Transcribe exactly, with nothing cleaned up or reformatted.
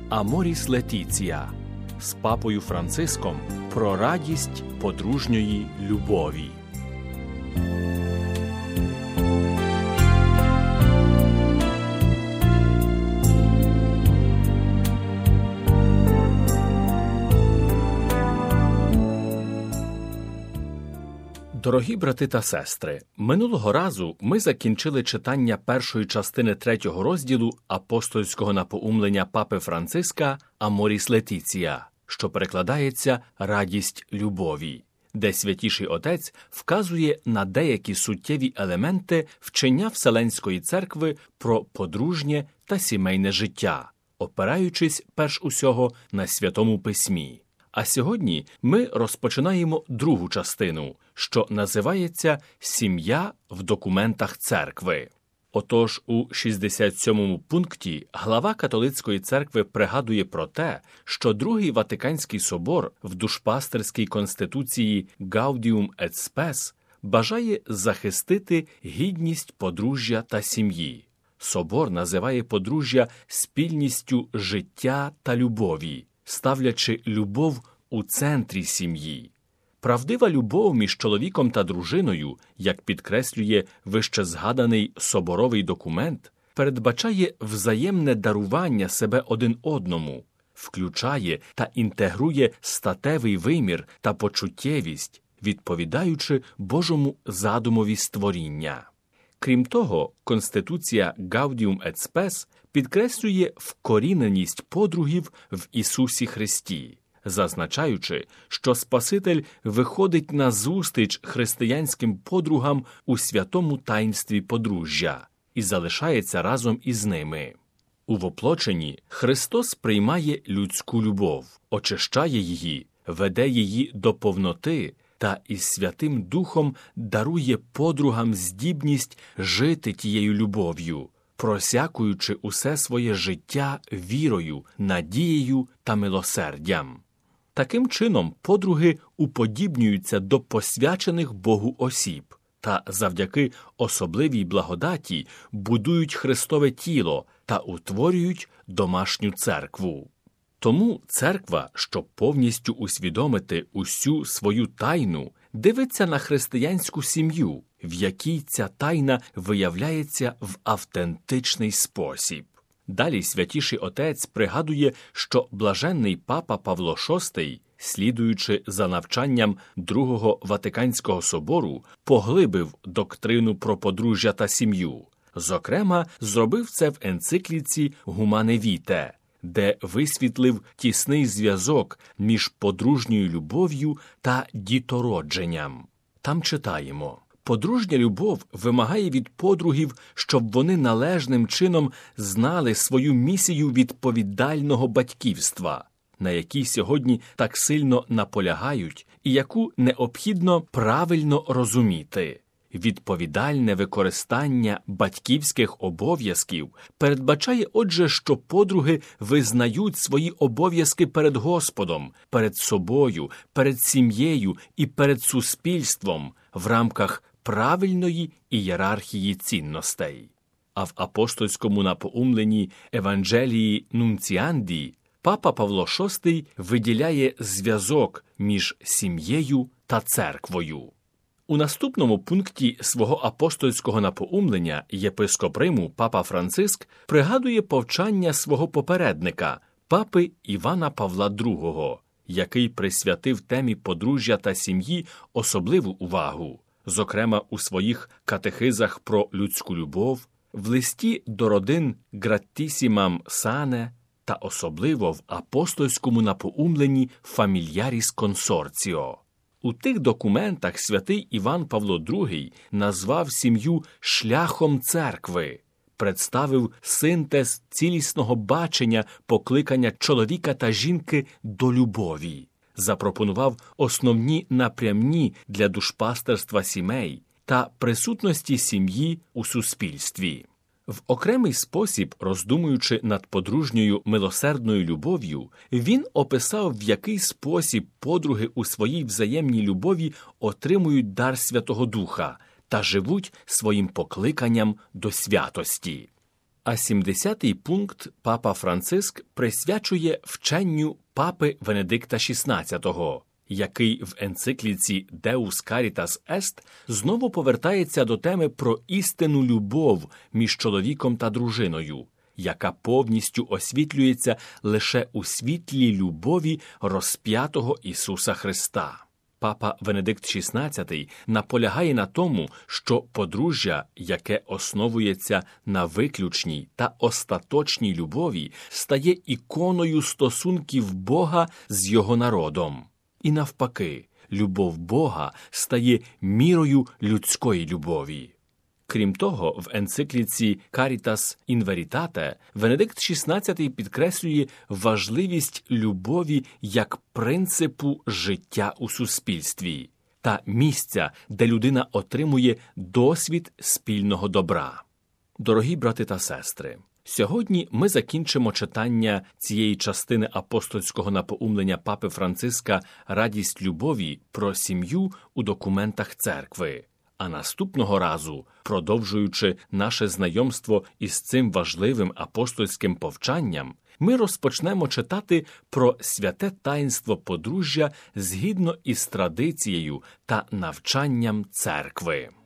Аморіс Летіція з папою Франциском про радість подружньої любові. Дорогі брати та сестри, минулого разу ми закінчили читання першої частини третього розділу апостольського напоумлення папи Франциска «Аморіс Летіція», що перекладається «Радість любові», де Святіший Отець вказує на деякі суттєві елементи вчення Вселенської Церкви про подружнє та сімейне життя, опираючись перш усього на Святому Письмі. А сьогодні ми розпочинаємо другу частину, що називається «Сім'я в документах церкви». Отож, у шістдесят сьомому пункті глава католицької церкви пригадує про те, що Другий Ватиканський собор в душпастерській конституції «Gaudium et Spes» бажає захистити гідність подружжя та сім'ї. Собор називає подружжя спільністю життя та любові, ставлячи любов у центрі сім'ї. Правдива любов між чоловіком та дружиною, як підкреслює вищезгаданий соборовий документ, передбачає взаємне дарування себе один одному, включає та інтегрує статевий вимір та почуттєвість, відповідаючи Божому задумові створіння. Крім того, Конституція «Gaudium et Spes» підкреслює вкоріненість подругів в Ісусі Христі, зазначаючи, що Спаситель виходить назустріч християнським подругам у святому таїнстві подружжя і залишається разом із ними. У воплоченні Христос приймає людську любов, очищає її, веде її до повноти та із Святим Духом дарує подругам здібність жити тією любов'ю, просякуючи усе своє життя вірою, надією та милосердям. Таким чином, подруги уподібнюються до посвячених Богу осіб та завдяки особливій благодаті будують Христове тіло та утворюють домашню церкву. Тому церква, щоб повністю усвідомити усю свою тайну, дивиться на християнську сім'ю, в якій ця тайна виявляється в автентичний спосіб. Далі Святіший Отець пригадує, що блаженний папа Павло шостий, слідуючи за навчанням Другого Ватиканського собору, поглибив доктрину про подружжя та сім'ю. Зокрема, зробив це в енцикліці «Humane Vitae», де висвітлив тісний зв'язок між подружньою любов'ю та дітородженням. Там читаємо: «Подружня любов вимагає від подругів, щоб вони належним чином знали свою місію відповідального батьківства, на якій сьогодні так сильно наполягають і яку необхідно правильно розуміти. Відповідальне використання батьківських обов'язків передбачає, отже, що подруги визнають свої обов'язки перед Господом, перед собою, перед сім'єю і перед суспільством в рамках правильної ієрархії цінностей». А в апостольському напоумленні Евангелії Нунціанді папа Павло шостий виділяє зв'язок між сім'єю та церквою. У наступному пункті свого апостольського напоумлення єпископ Риму папа Франциск пригадує повчання свого попередника, папи Івана Павла другого, який присвятив темі подружжя та сім'ї особливу увагу, зокрема у своїх катехизах про людську любов, в листі до родин «Граттісімам Сане» та особливо в апостольському напоумленні «Фамільяріс Консорціо». У тих документах святий Іван Павло другий назвав сім'ю «шляхом церкви», представив синтез цілісного бачення покликання чоловіка та жінки до любові, запропонував основні напрямні для душпастерства сімей та присутності сім'ї у суспільстві. В окремий спосіб, роздумуючи над подружньою милосердною любов'ю, він описав, в який спосіб подруги у своїй взаємній любові отримують дар Святого Духа та живуть своїм покликанням до святості. А сімдесятий пункт папа Франциск присвячує вченню папи Венедикта шістнадцятого, який в енцикліці «Deus Caritas Est» знову повертається до теми про істинну любов між чоловіком та дружиною, яка повністю освітлюється лише у світлі любові розп'ятого Ісуса Христа. Папа Венедикт шістнадцятий наполягає на тому, що подружжя, яке основується на виключній та остаточній любові, стає іконою стосунків Бога з його народом. І навпаки, любов Бога стає мірою людської любові. Крім того, в енцикліці «Caritas in Veritate» Венедикт шістнадцятий підкреслює важливість любові як принципу життя у суспільстві та місця, де людина отримує досвід спільного добра. Дорогі брати та сестри, сьогодні ми закінчимо читання цієї частини апостольського напоумлення папи Франциска «Радість любові» про сім'ю у документах церкви. А наступного разу, продовжуючи наше знайомство із цим важливим апостольським повчанням, ми розпочнемо читати про святе таїнство подружжя згідно із традицією та навчанням церкви.